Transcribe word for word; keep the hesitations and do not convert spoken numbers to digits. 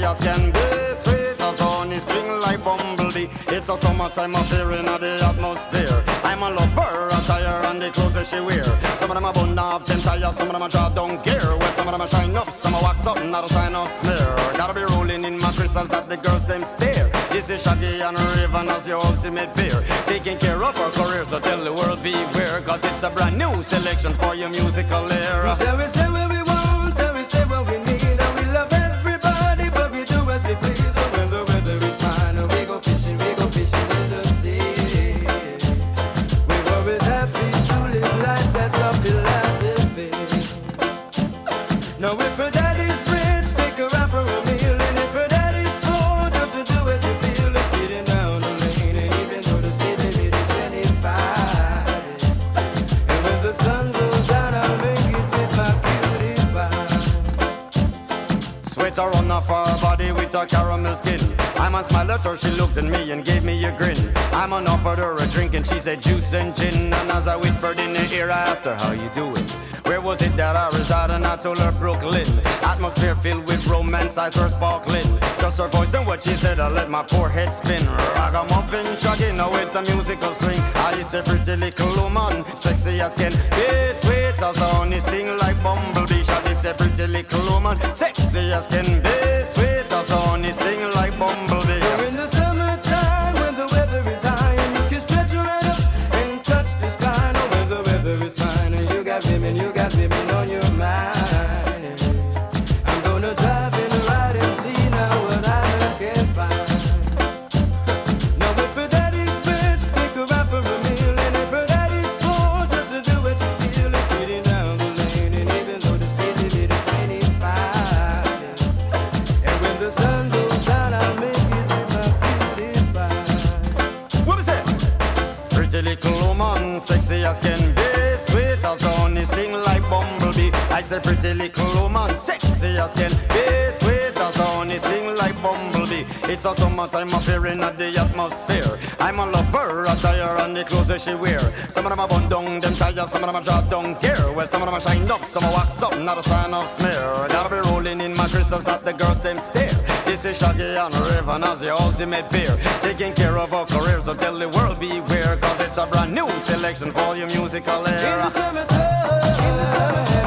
as can be, sweet as honey, sting like bumblebee. It's a summertime affair in the atmosphere. I'm a lover, attire and the clothes that she wear. Some of them are bun up, them tires, some of them are draw down gear. Well, some of them are shine up, some are wax up, not a sign of smear. Gotta be rolling in my crystals that the girls them stare. This is Shaggy and Raven as your ultimate peer. Taking care of our careers, so tell the world beware. Cause it's a brand new selection for your musical era. We say, we say what we want, and we say what we need. And we love everybody, but we do as we please. And when the weather is fine, we go fishing, we go fishing in the sea. We're always happy to live life, that's our philosophy. Now if her daddy's rich, take her out for a meal. And if her daddy's poor, just to do as you feel. Let's get it down the lane, and even though the speed limit is twenty-five. And when the sun goes down, I'll make it with my cutie pie. Sweater run off her body with her caramel skin. I'm on smile at her, she looked at me and gave me a grin. I'm on offered her a drink and she said juice and gin. And as I whispered in her ear, I asked her, how you doing? Where was it that I reside? And I told her Brooklyn. Atmosphere filled with romance, eyes were sparkling. Just her voice and what she said, I let my poor head spin. Ragamuffin, shaggy, now with a musical swing. I is a pretty little woman, sexy as can be, sweet as honey, sting like bumblebee. Shaggy is a pretty little woman, sexy as can be, sweet as honey, sting like bumblebee. We're in the summertime when the weather is high, and you can stretch your hand up and touch the sky. Now when the weather is fine, and you got women, you got women on your mind. I'm gonna drive and ride and see now what I can find. Now if her daddy's rich, take her out for a meal. And if her daddy's poor, just to do what you feel. Let's get it down the lane, and even though the speed limit is twenty-five. And when the sun goes down, I'll make it with my cutie pie. What was it? Pretty little woman, sexy as can be, sweet as honey, sting like bumblebee. I said pretty little woman, sexy as can be, sweet as honey, sting like bumblebee. It's a summertime affair in the atmosphere. I'm a lover, attire and the clothes that she wear. Some of them are bun down, them tires, some of them are draw down gear. Well, some of them are shine up, some are wax up, not a sign of smear. Gotta be rolling in my crystals that the girls them stare. This is Shaggy and Raven as the ultimate peer. Taking care of our careers, so tell the world beware. Cause it's a brand new selection for your musical era. In the summertime, in the summertime.